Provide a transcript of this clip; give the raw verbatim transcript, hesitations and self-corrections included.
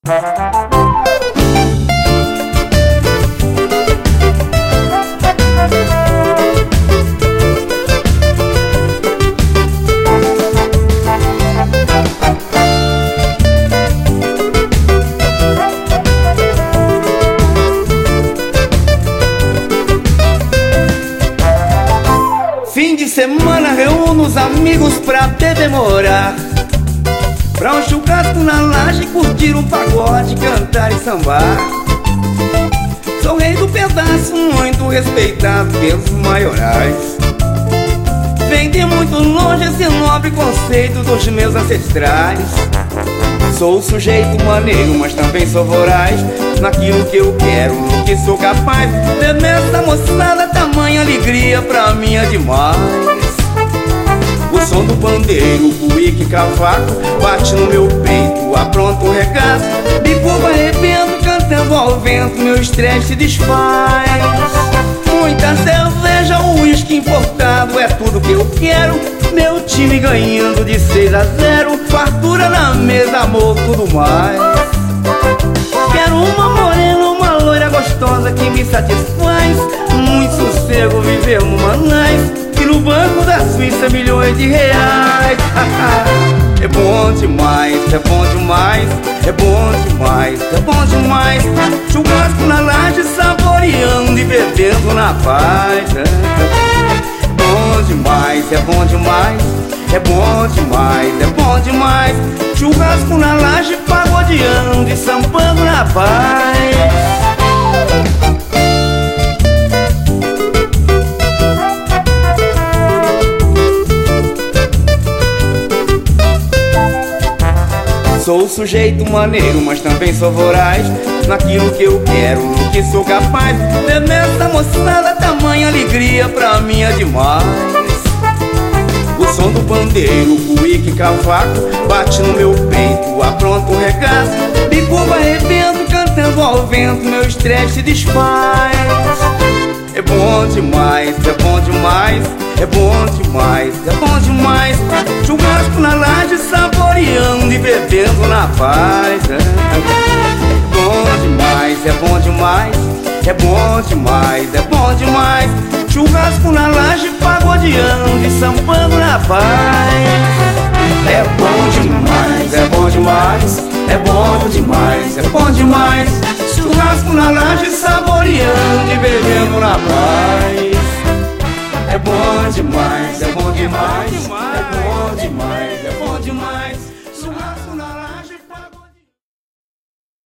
Fim de semana reúno os amigos pra beber morar, pra um churrasco na laje, curtir um pagode, cantar e sambar. Sou rei do pedaço, muito respeitado pelos maiorais. Vem de muito longe esse nobre conceito dos meus ancestrais. Sou sujeito maneiro, mas também sou voraz naquilo que eu quero, no que sou capaz. Ver essa moçada, tamanha alegria pra mim é demais. O som do pandeiro, cuíca e cavaco bate no meu peito, apronta o regaço. Me curva arrebento, cantando ao vento, meu estresse se desfaz. Muita cerveja, um uísque importado é tudo que eu quero. Meu time ganhando de seis a zero, fartura na mesa, amor, tudo mais. Quero uma morena, uma loira gostosa que me satisfaz. Muito sossego, viver no Manais e no banco da Suíça milhões de reais. É bom demais, é bom demais, é bom demais, é bom demais. Churrasco na laje, saboreando e bebendo na paz. É bom demais, é bom demais, é bom demais, é bom demais. Churrasco na laje, pagodeando e sambando na paz. Sou sujeito maneiro, mas também sou voraz naquilo que eu quero, no que sou capaz. Ver essa moçada, tamanha alegria pra mim é demais. O som do pandeiro, cuíca e cavaco bate no meu peito, apronta o regaço. Me curva arrebento, cantando ao vento, meu estresse se desfaz. É bom demais, é bom demais, é bom demais, é bom demais. Churrasco na laje, saboreando e bebendo na paz. É bom demais, é bom demais, é bom demais, é bom demais. Churrasco na laje, pagodeando e sambando na paz. É bom demais, é bom demais, é bom demais, é bom demais. Churrasco na laje, saboreando e bebendo na paz. É bom demais, é bom demais, é bom demais, é bom demais.